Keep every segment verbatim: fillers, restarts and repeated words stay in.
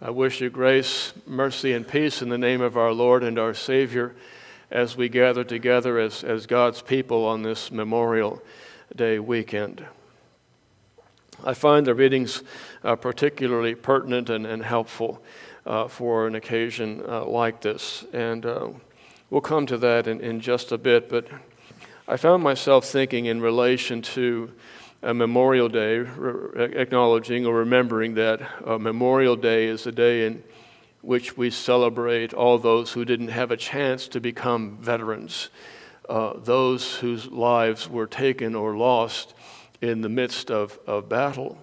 I wish you grace, mercy, and peace in the name of our Lord and our Savior as we gather together as, as God's people on this Memorial Day weekend. I find the readings uh, particularly pertinent and, and helpful uh, for an occasion uh, like this, and uh, we'll come to that in, in just a bit, but I found myself thinking in relation to a Memorial Day, re- acknowledging or remembering that uh, Memorial Day is a day in which we celebrate all those who didn't have a chance to become veterans, uh, those whose lives were taken or lost in the midst of, of battle.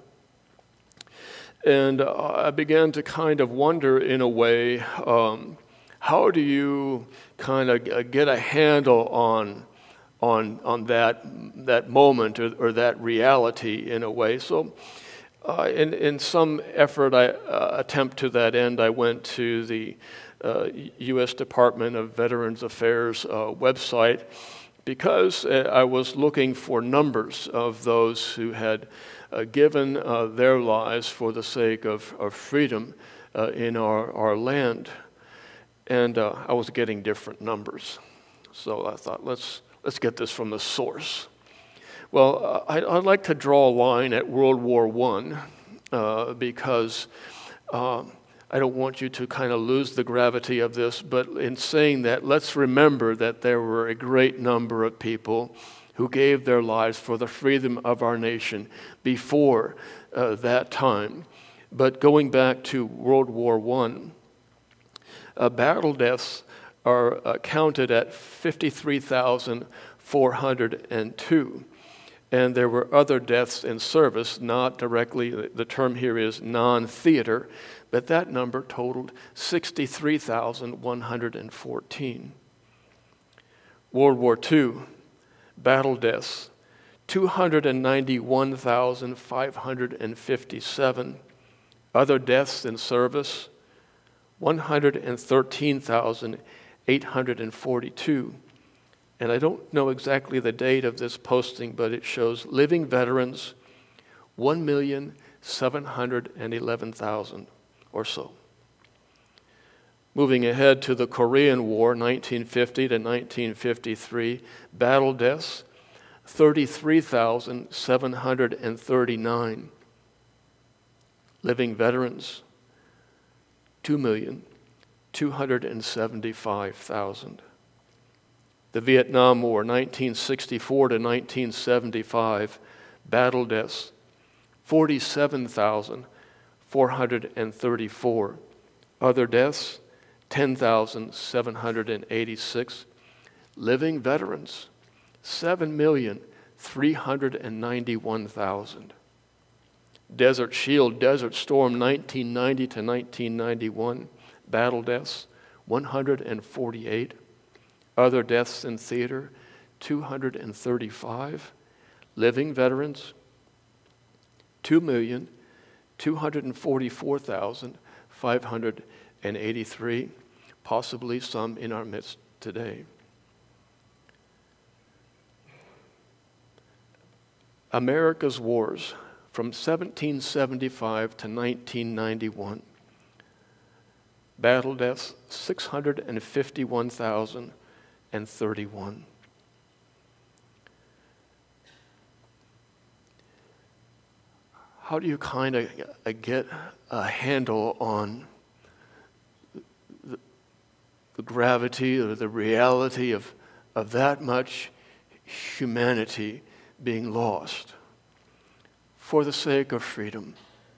And uh, I began to kind of wonder, in a way, um, how do you kind of get a handle on on on that that moment or, or that reality in a way. So uh, in, in some effort, I uh, attempt to that end, I went to the uh, U S Department of Veterans Affairs uh, website because I was looking for numbers of those who had uh, given uh, their lives for the sake of, of freedom uh, in our, our land. And uh, I was getting different numbers. So I thought, let's Let's get this from the source. Well, uh, I'd like to draw a line at World War One uh, because uh, I don't want you to kind of lose the gravity of this, but in saying that, let's remember that there were a great number of people who gave their lives for the freedom of our nation before uh, that time. But going back to World War One, uh, battle deaths are uh, counted at fifty-three thousand four hundred two. And there were other deaths in service, not directly, the term here is non-theater, but that number totaled sixty-three thousand one hundred fourteen. World War Two, battle deaths, two hundred ninety-one thousand five hundred fifty-seven. Other deaths in service, one hundred thirteen thousand eight hundred forty-two. And I don't know exactly the date of this posting, but it shows living veterans, one million seven hundred eleven thousand or so. Moving ahead to the Korean War, nineteen fifty to nineteen fifty-three, battle deaths, thirty-three thousand seven hundred thirty-nine. Living veterans, two million two hundred seventy-five thousand. The Vietnam War, nineteen sixty-four to nineteen seventy-five, battle deaths, forty-seven thousand four hundred thirty-four. Other deaths, ten thousand seven hundred eighty-six. Living veterans, seven million three hundred ninety-one thousand. Desert Shield, Desert Storm, nineteen ninety to nineteen ninety-one, battle deaths, one hundred forty-eight. Other deaths in theater, two hundred thirty-five. Living veterans, two million two hundred forty-four thousand five hundred eighty-three, possibly some in our midst today. America's wars from seventeen seventy-five to nineteen ninety-one. Battle deaths, six hundred fifty-one thousand thirty-one. How do you kind of get a handle on the, the gravity or the reality of, of that much humanity being lost for the sake of freedom?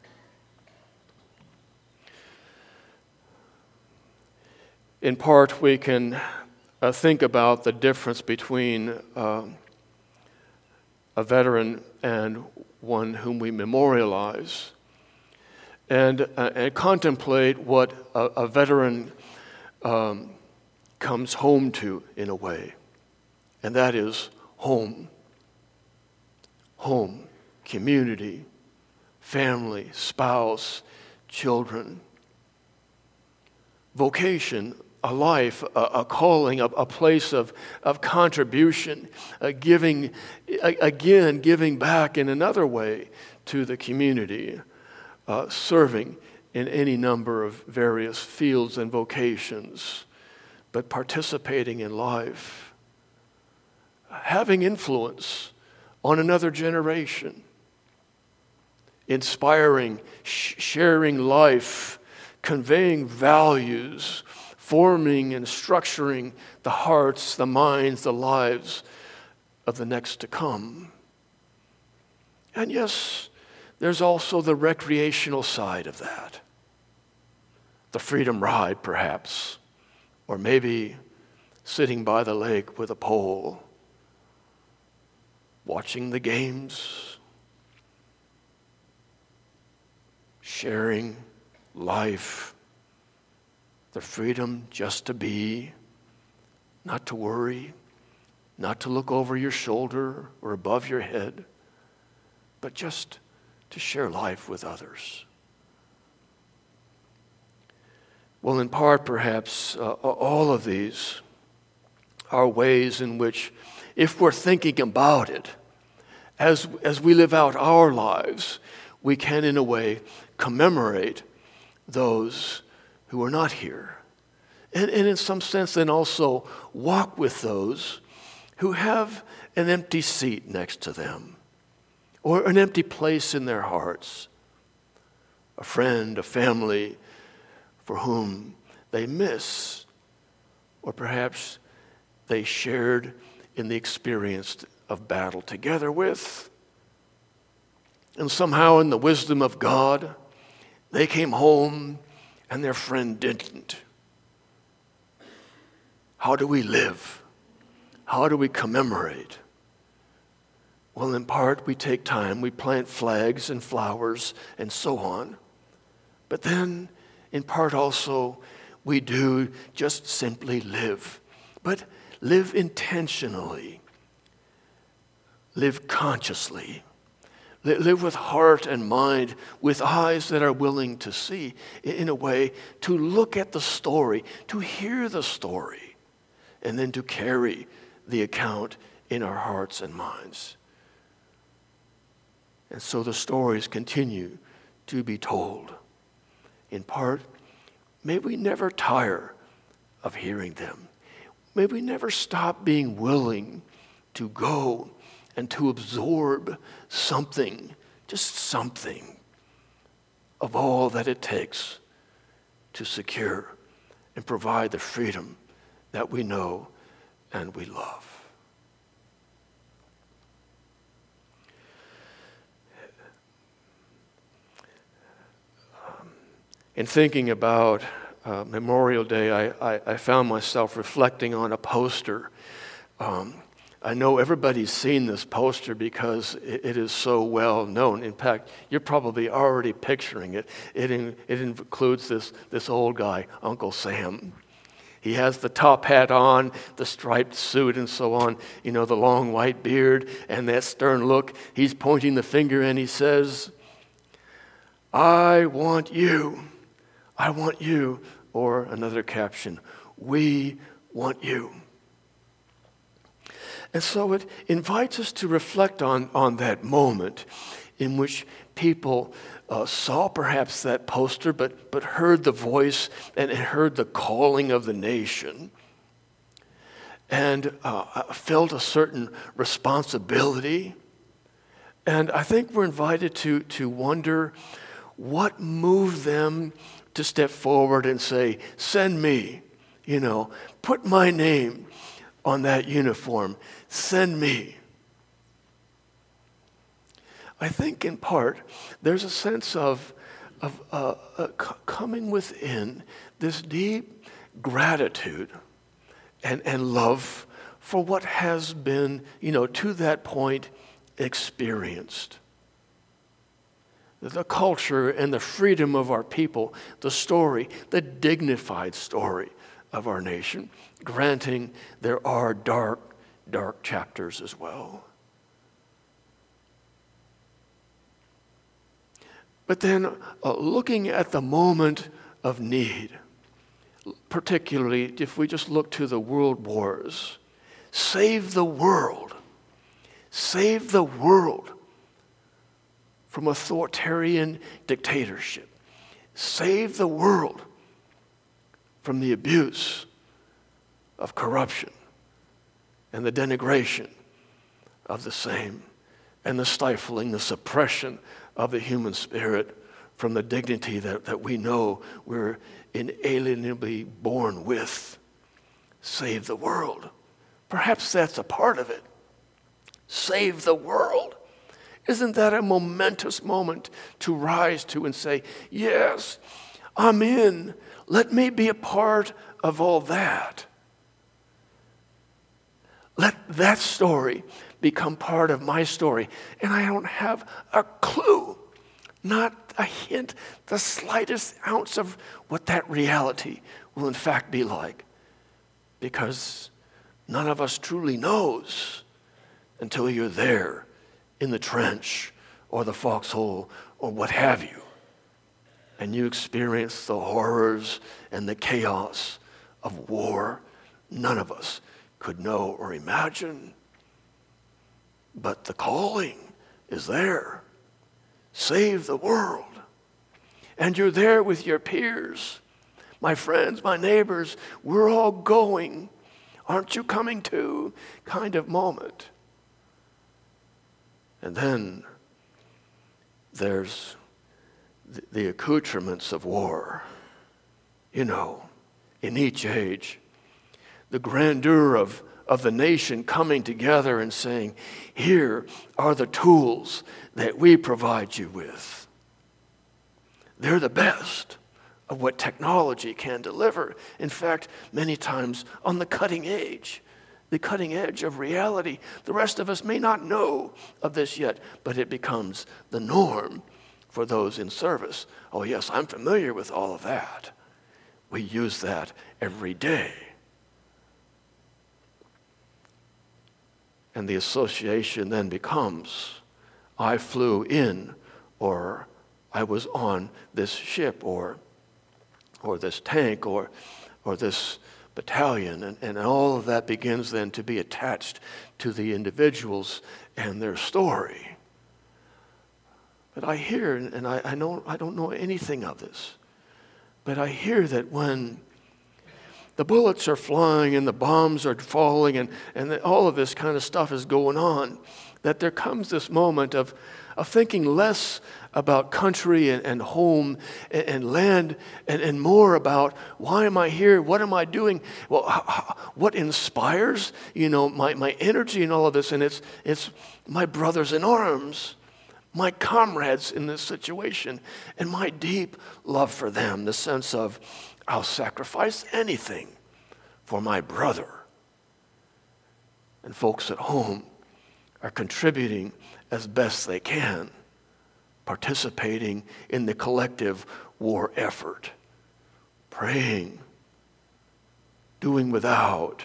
In part, we can uh, think about the difference between uh, a veteran and one whom we memorialize, and, uh, and contemplate what a, a veteran um, comes home to in a way, and that is home. Home, community, family, spouse, children. Vocation, a life, a, a calling, a, a place of, of contribution, uh, giving, a, again, giving back in another way to the community, uh, serving in any number of various fields and vocations, but participating in life, having influence on another generation, inspiring, sh- sharing life, conveying values, forming and structuring the hearts, the minds, the lives of the next to come. And yes, there's also the recreational side of that. The freedom ride, perhaps, or maybe sitting by the lake with a pole, watching the games, sharing life, the freedom just to be, not to worry, not to look over your shoulder or above your head, but just to share life with others. Well, in part, perhaps, uh, all of these are ways in which, if we're thinking about it, as, as we live out our lives, we can, in a way, commemorate those who are not here. And, and in some sense, then also walk with those who have an empty seat next to them, or an empty place in their hearts, a friend, a family for whom they miss, or perhaps they shared in the experience of battle together with. And somehow in the wisdom of God, they came home and their friend didn't. How do we live? How do we commemorate? Well, in part, we take time, we plant flags and flowers and so on. But then, in part also, we do just simply live. But live intentionally. Live consciously. Live with heart and mind, with eyes that are willing to see, in a way, to look at the story, to hear the story, and then to carry the account in our hearts and minds. And so the stories continue to be told. In part, may we never tire of hearing them. May we never stop being willing to go and to absorb something, just something, of all that it takes to secure and provide the freedom that we know and we love. In thinking about uh, Memorial Day, I, I, I found myself reflecting on a poster. Um, I know everybody's seen this poster because it, it is so well known. In fact, you're probably already picturing it. It, in, it includes this, this old guy, Uncle Sam. He has the top hat on, the striped suit and so on, you know, the long white beard and that stern look. He's pointing the finger and he says, "I want you. I want you," or another caption, "We want you." And so it invites us to reflect on, on that moment in which people uh, saw perhaps that poster, but, but heard the voice and heard the calling of the nation, and uh, felt a certain responsibility. And I think we're invited to, to wonder what moved them to step forward and say, "Send me, you know, put my name on that uniform, send me." I think in part there's a sense of, of uh, uh, c- coming within this deep gratitude and, and love for what has been, you know, to that point experienced. The culture and the freedom of our people, the story, the dignified story of our nation, granting there are dark, dark chapters as well. But then uh, looking at the moment of need, particularly if we just look to the world wars, save the world, save the world from authoritarian dictatorship. Save the world from the abuse of corruption and the denigration of the same, and the stifling, the suppression of the human spirit from the dignity that, that we know we're inalienably born with. Save the world. Perhaps that's a part of it. Save the world. Isn't that a momentous moment to rise to and say, yes, I'm in. Let me be a part of all that. Let that story become part of my story. And I don't have a clue, not a hint, the slightest ounce of what that reality will in fact be like. Because none of us truly knows until you're there in the trench or the foxhole or what have you. And you experience the horrors and the chaos of war. None of us could know or imagine. But the calling is there. Save the world. And you're there with your peers. My friends, my neighbors, we're all going. Aren't you coming too? Kind of moment. And then there's the, the accoutrements of war. You know, in each age, the grandeur of, of the nation coming together and saying, here are the tools that we provide you with. They're the best of what technology can deliver. In fact, many times on the cutting edge, the cutting edge of reality. The rest of us may not know of this yet, but it becomes the norm for those in service. Oh yes, I'm familiar with all of that. We use that every day. And the association then becomes, I flew in, or I was on this ship, or or this tank, or or this battalion, and, and all of that begins then to be attached to the individuals and their story. But I hear, and I, I know I don't know anything of this, but I hear that when the bullets are flying and the bombs are falling and, and the, all of this kind of stuff is going on, that there comes this moment of, of thinking less about country and, and home and, and land and, and more about why am I here? What am I doing? Well, how, how, what inspires, you know, my, my energy and all of this? And it's, it's my brothers in arms, my comrades in this situation, and my deep love for them, the sense of I'll sacrifice anything for my brother. And folks at home are contributing as best they can, participating in the collective war effort, praying, doing without,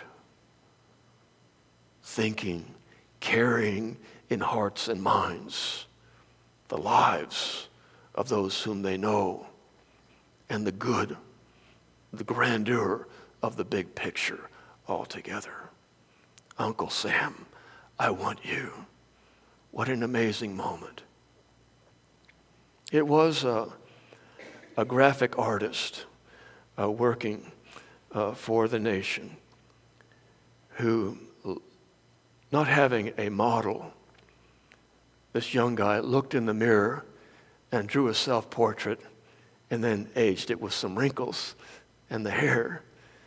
thinking, carrying in hearts and minds the lives of those whom they know and the good, the grandeur of the big picture altogether. Uncle Sam, I want you. What an amazing moment. It was a, a graphic artist uh, working uh, for the nation who, not having a model, this young guy looked in the mirror and drew a self-portrait and then aged it with some wrinkles and the hair.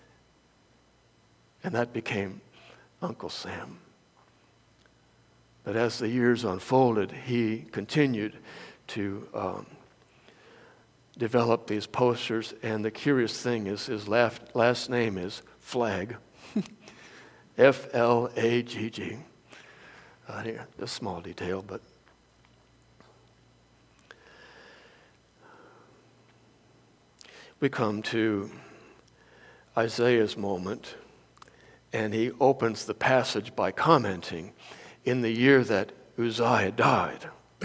And that became Uncle Sam. But as the years unfolded, he continued to um, develop these posters. And the curious thing is his last, last name is Flagg. F L A G G. Uh, here, a small detail, but we come to Isaiah's moment, and he opens the passage by commenting, in the year that Uzziah died.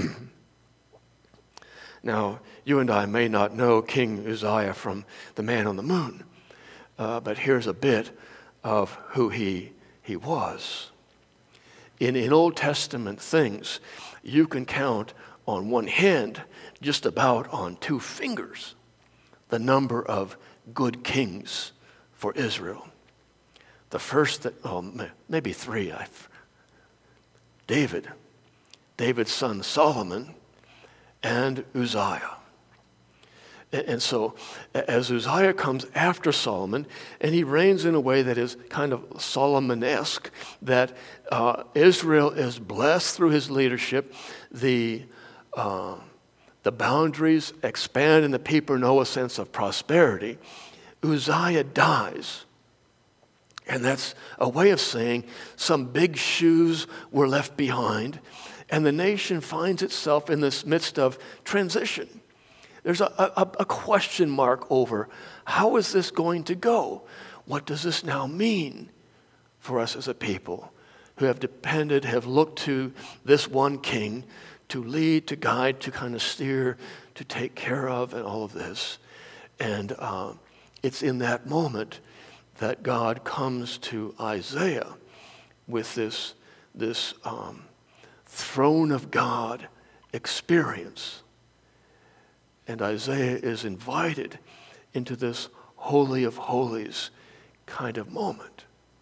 Now, you and I may not know King Uzziah from the Man on the Moon, uh, but here's a bit of who he, he was. In, in Old Testament things, you can count on one hand, just about on two fingers, the number of good kings for Israel. The first, that, oh, maybe three. I've, David, David's son Solomon, and Uzziah. And so as Uzziah comes after Solomon, and he reigns in a way that is kind of Solomon-esque, that uh, Israel is blessed through his leadership, the, uh, the boundaries expand and the people know a sense of prosperity, Uzziah dies. And that's a way of saying some big shoes were left behind, and the nation finds itself in this midst of transition. There's a, a, a question mark over how is this going to go? What does this now mean for us as a people who have depended, have looked to this one king to lead, to guide, to kind of steer, to take care of, and all of this. And uh, it's in that moment that God comes to Isaiah with this, this um, throne of God experience. And Isaiah is invited into this holy of holies kind of moment.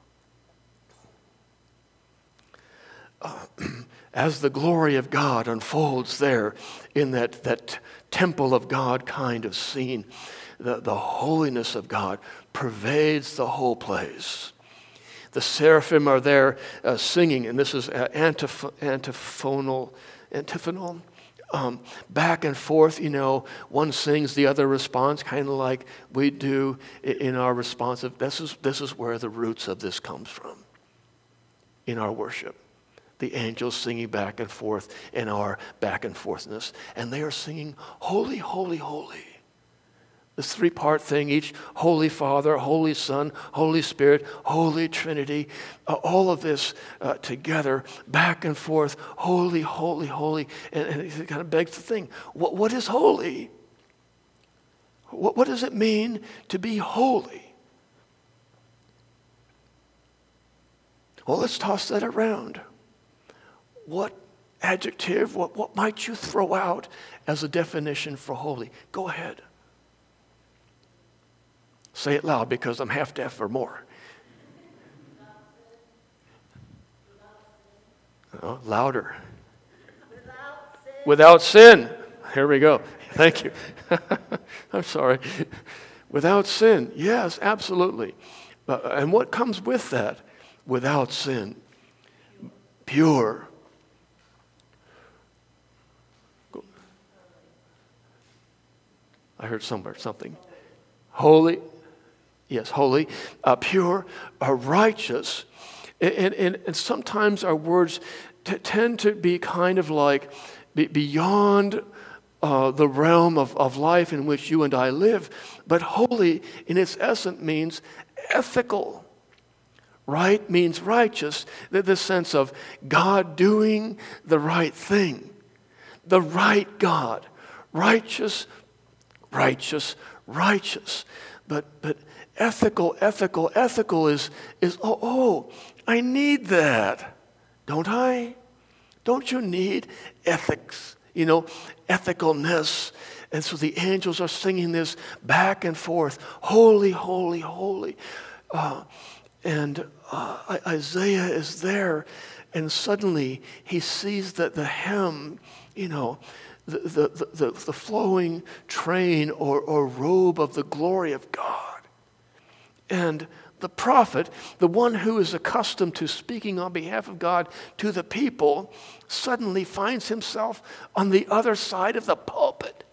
Uh, as the glory of God unfolds there in that, that temple of God kind of scene, the, the holiness of God pervades the whole place. The seraphim are there uh, singing, and this is uh, antif- antiphonal, antiphonal, um, back and forth. You know, one sings, the other responds, kind of like we do in our response. This is this is where the roots of this comes from. In our worship, the angels singing back and forth in our back and forthness, and they are singing, "Holy, holy, holy." This three-part thing, each Holy Father, Holy Son, Holy Spirit, Holy Trinity, uh, all of this uh, together, back and forth, holy, holy, holy. And, and it kind of begs the thing, what, what is holy? What, what does it mean to be holy? Well, let's toss that around. What adjective, what, what might you throw out as a definition for holy? Go ahead. Say it loud because I'm half deaf or more. Oh, louder. Without sin. Without sin. Here we go. Thank you. I'm sorry. Without sin. Yes, absolutely. Uh, and what comes with that? Without sin. Pure. I heard somewhere something. Holy. Yes, holy, uh, pure, uh, righteous. And, and, and sometimes our words t- tend to be kind of like be beyond uh, the realm of, of life in which you and I live. But holy, in its essence, means ethical. Right means righteous. The sense of God doing the right thing. The right God. Righteous, righteous, righteous. But but ethical, ethical, ethical is, is oh, oh, I need that. Don't I? Don't you need ethics? You know, ethicalness. And so the angels are singing this back and forth. Holy, holy, holy. Uh, and uh, Isaiah is there, and suddenly he sees that the hem, you know, the, the, the, the flowing train or, or robe of the glory of God. And the prophet, the one who is accustomed to speaking on behalf of God to the people, suddenly finds himself on the other side of the pulpit.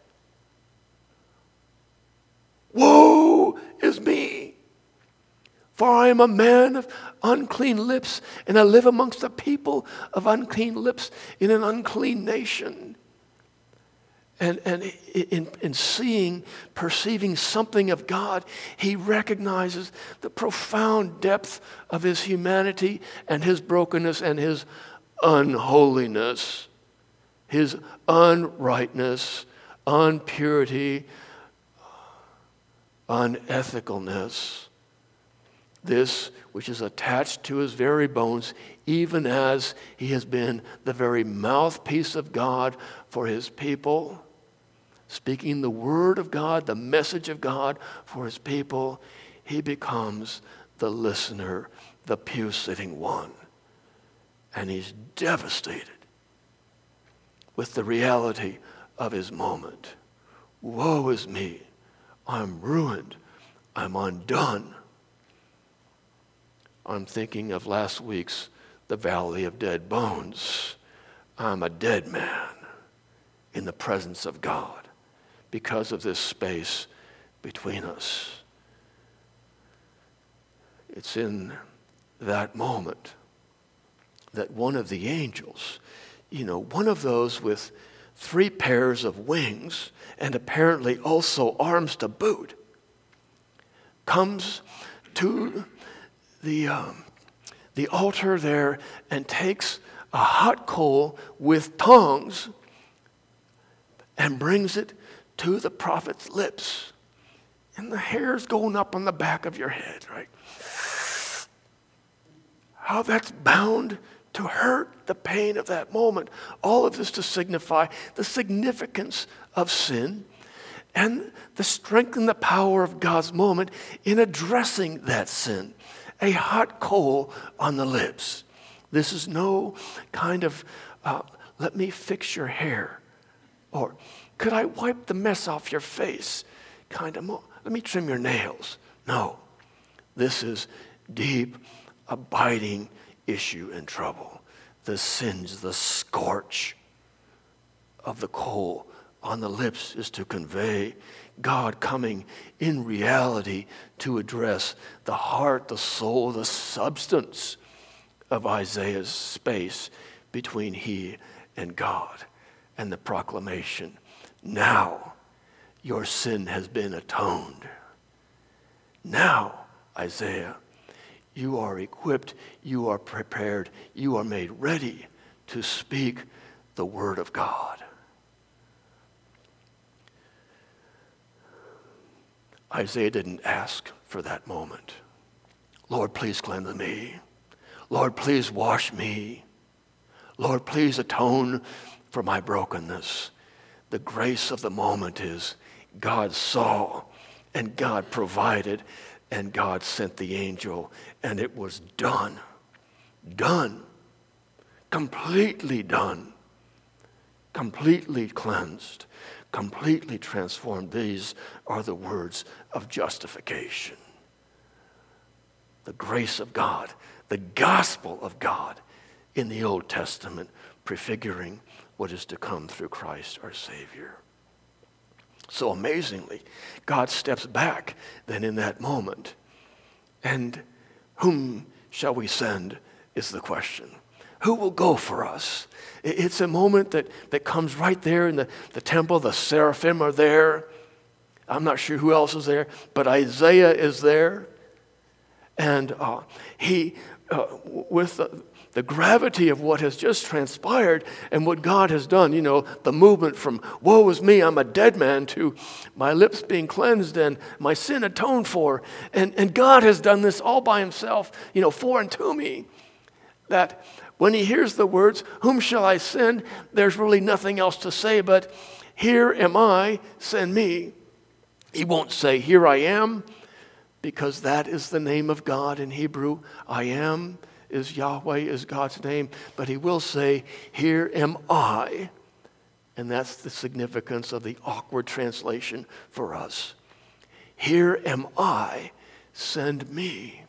Woe is me, for I am a man of unclean lips, and I live amongst a people of unclean lips in an unclean nation. And, and in, in seeing, perceiving something of God, he recognizes the profound depth of his humanity and his brokenness and his unholiness, his unrightness, unpurity, unethicalness. This which is attached to his very bones, even as he has been the very mouthpiece of God for his people. speaking the word of God, the message of God for his people, he becomes the listener, the pew-sitting one. And he's devastated with the reality of his moment. Woe is me. I'm ruined. I'm undone. I'm thinking of last week's The Valley of Dead Bones. I'm a dead man in the presence of God because of this space between us. It's in that moment that one of the angels, you know, one of those with three pairs of wings and apparently also arms to boot, comes to the um, the altar there and takes a hot coal with tongs and brings it to the prophet's lips. And the hair's going up on the back of your head, right? How that's bound to hurt the pain of that moment. All of this to signify the significance of sin and the strength and the power of God's moment in addressing that sin. A hot coal on the lips. This is no kind of, uh, let me fix your hair. Or, could I wipe the mess off your face? Kind of, mo- let me trim your nails. No. This is deep, abiding issue and trouble. The singe, the scorch of the coal on the lips is to convey God coming in reality to address the heart, the soul, the substance of Isaiah's space between he and God, and the proclamation, now your sin has been atoned. Now, Isaiah, you are equipped, you are prepared, you are made ready to speak the word of God. Isaiah didn't ask for that moment. Lord, please cleanse me. Lord, please wash me. Lord, please atone for my brokenness. The grace of the moment is God saw and God provided and God sent the angel and it was done. Done. Completely done. Completely cleansed. Completely transformed. These are the words of justification. The grace of God, the gospel of God in the Old Testament, prefiguring what is to come through Christ our Savior. So amazingly, God steps back then in that moment. And whom shall we send is the question. Who will go for us? It's a moment that, that comes right there in the, the temple. The seraphim are there. I'm not sure who else is there, but Isaiah is there. And uh, he, uh, with the, the gravity of what has just transpired and what God has done, you know, the movement from woe is me, I'm a dead man, to my lips being cleansed and my sin atoned for. And, and God has done this all by himself, you know, for and to me. That when he hears the words, whom shall I send? There's really nothing else to say but, here am I, send me. He won't say, here I am, because that is the name of God in Hebrew. I am is Yahweh, is God's name. But he will say, here am I. And that's the significance of the awkward translation for us. Here am I, send me.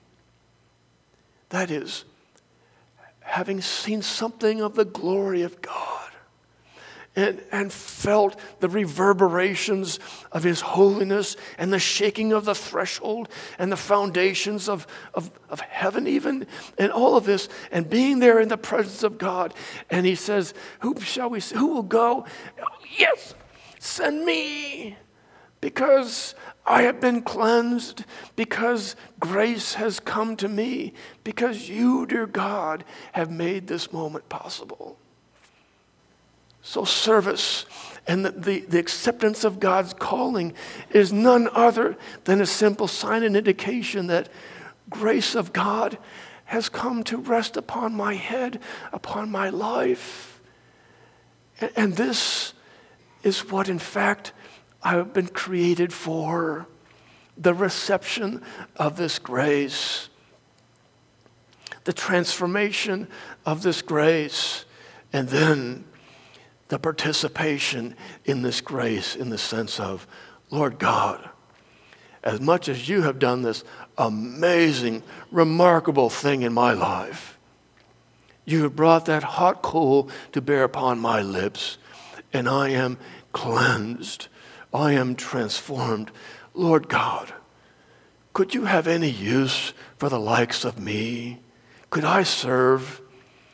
That is, having seen something of the glory of God and, and felt the reverberations of his holiness and the shaking of the threshold and the foundations of, of, of heaven even, and all of this, and being there in the presence of God. And he says, who shall we, who will go? Yes, send me, because I have been cleansed, because grace has come to me, because you, dear God, have made this moment possible. So service and the, the, the acceptance of God's calling is none other than a simple sign and indication that grace of God has come to rest upon my head, upon my life. And, and this is what, in fact, I've been created for. The reception of this grace, the transformation of this grace, and then the participation in this grace in the sense of, Lord God, as much as you have done this amazing, remarkable thing in my life, you have brought that hot coal to bear upon my lips, and I am cleansed. I am transformed. Lord God, could you have any use for the likes of me? Could I serve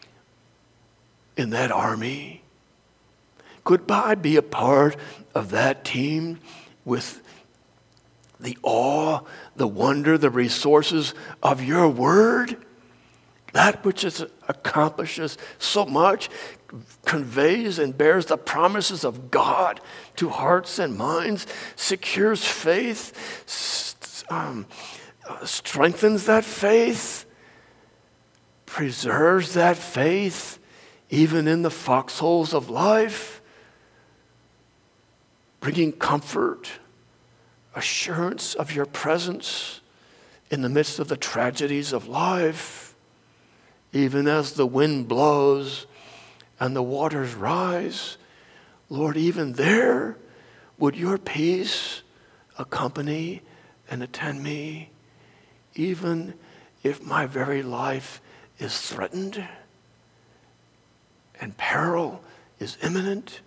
in that army? Could I be a part of that team with the awe, the wonder, the resources of your word? That which is, accomplishes so much, conveys and bears the promises of God to hearts and minds, secures faith, um, strengthens that faith, preserves that faith, even in the foxholes of life, bringing comfort, assurance of your presence in the midst of the tragedies of life, even as the wind blows and the waters rise. Lord, even there, would your peace accompany and attend me, even if my very life is threatened and peril is imminent?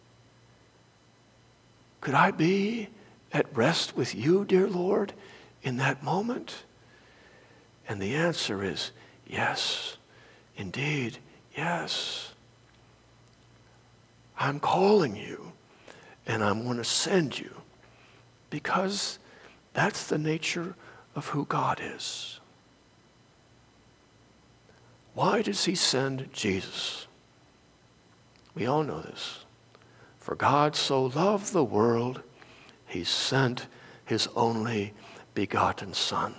Could I be at rest with you, dear Lord, in that moment? And the answer is yes, indeed, yes. I'm calling you, and I'm going to send you, because that's the nature of who God is. Why does he send Jesus? We all know this. For God so loved the world, he sent his only begotten Son.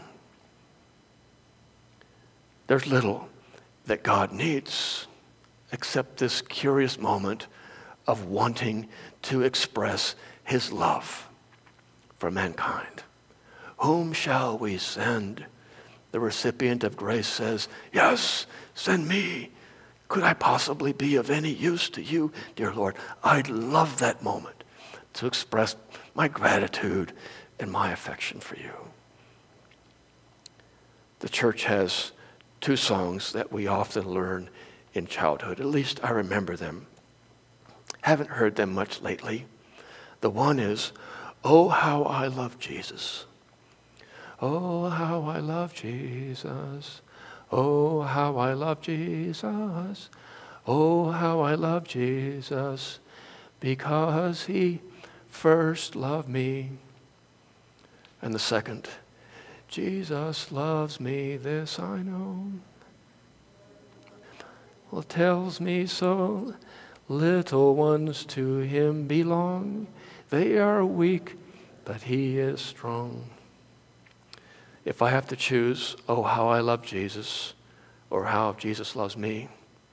There's little that God needs except this curious moment of wanting to express his love for mankind. Whom shall we send? The recipient of grace says, yes, send me. Could I possibly be of any use to you, dear Lord? I'd love that moment to express my gratitude and my affection for you. The church has two songs that we often learn in childhood. At least I remember them. Haven't heard them much lately. The one is, oh, how I love Jesus. Oh, how I love Jesus. Oh, how I love Jesus. Oh, how I love Jesus, because he first loved me. And the second, Jesus loves me, this I know. Well, tells me so. Little ones to him belong. They are weak, but he is strong. If I have to choose, oh, how I love Jesus, or how Jesus loves me,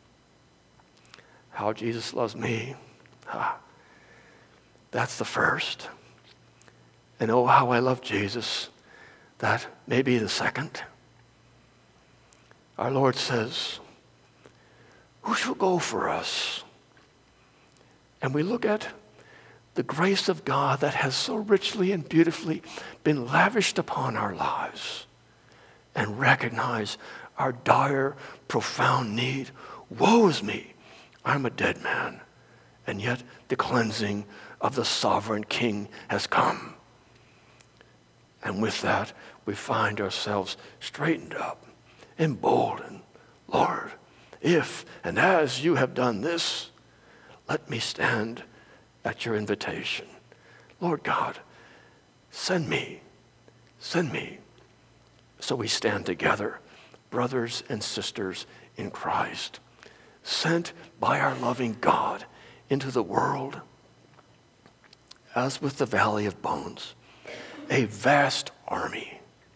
how Jesus loves me, ah, that's the first. And oh, how I love Jesus, that may be the second. Our Lord says, who shall go for us? And we look at the grace of God that has so richly and beautifully been lavished upon our lives, and recognize our dire, profound need. Woe is me, I'm a dead man, and yet the cleansing of the sovereign King has come. And with that, we find ourselves straightened up, emboldened. Lord, if and as you have done this, let me stand at your invitation. Lord God, send me, send me. So we stand together, brothers and sisters in Christ, sent by our loving God into the world, as with the Valley of Bones, a vast army,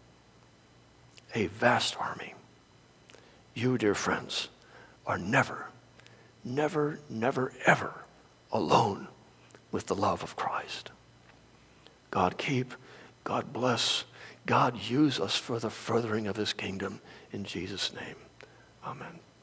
a vast army. You, dear friends, are never, never, never, ever alone with the love of Christ. God keep, God bless, God use us for the furthering of his kingdom. In Jesus' name, amen.